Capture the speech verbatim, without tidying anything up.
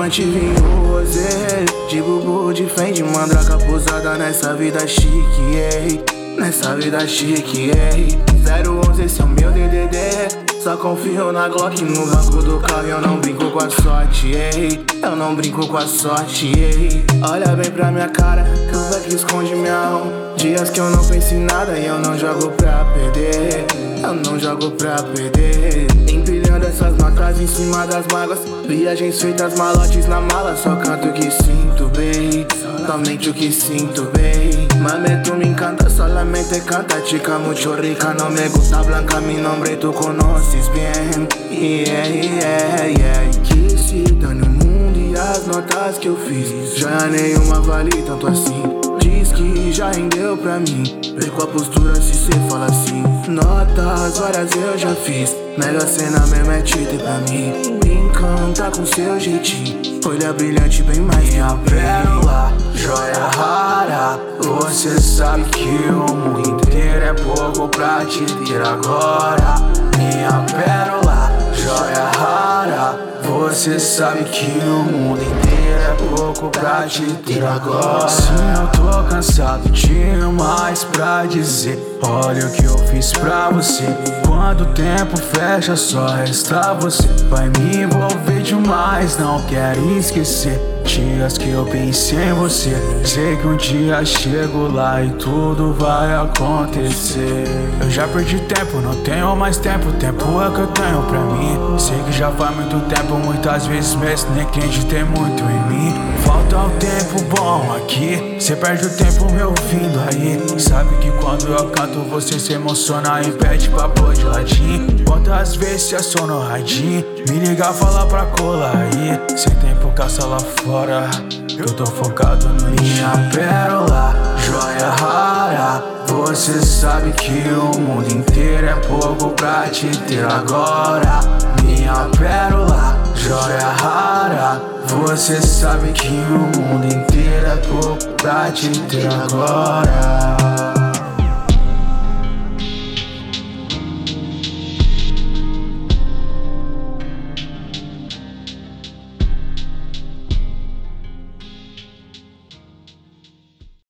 diamante, vinho, rosé, de bubu, de fém, de mandraca pousada nessa vida chique, ei. Nessa vida chique, ei. zero onze, esse é o meu D D D. Só confio na Glock no banco do carro. Eu não brinco com a sorte, ei. Eu não brinco com a sorte, ei. Olha bem pra minha cara, curva que esconde minha alma. Dias que eu não penso em nada e eu não jogo pra perder. Eu não jogo pra perder. Empilhando essas notas em cima das mágoas. Viagens feitas, malotes na mala. Só canto o que sinto, bem. Somente o que sinto, bem. Mame, tu me encanta, solamente canta. Chica mucho rica, no me gusta blanca. Mi nombre tu conoces bien. Yeah, yeah, yeah. Que se dane o mundo e as notas que eu fiz. Já nenhuma vale tanto assim. Diz que já rendeu pra mim. Perco a postura se cê fala assim. Notas várias eu já fiz. Mega cena mesmo é título pra mim. Me encanta com seu jeitinho. Olha brilhante, bem mais minha pérola, joia rara. Você sabe que o mundo inteiro é pouco pra te ter agora. Minha pérola, joia rara. Você sabe que o mundo inteiro é pouco pra te ter agora. Sim, eu tô cansado demais pra dizer. Olha o que eu fiz pra você. Quando o tempo fecha, só resta você. Vai me envolver demais, não quero esquecer dias que eu pensei em você. Sei que um dia chego lá e tudo vai acontecer. Eu já perdi tempo, não tenho mais tempo. Tempo é que eu tenho pra mim. Sei que já faz muito tempo, muitas vezes mesmo nem acreditei muito em mim. Falta um tempo bom aqui, cê perde o tempo me ouvindo aí. Sabe que quando eu canto você se emociona e pede pra pôr de ladinho. Quantas vezes cê aciona no radinho, me liga, fala pra colar aí. Sem tempo caça lá fora, eu tô focado no minha pérola, joia rara. Você sabe que o mundo inteiro é pouco pra te ter agora. Minha pérola, joia rara. Você sabe que o mundo inteiro é pouco pra te ter agora.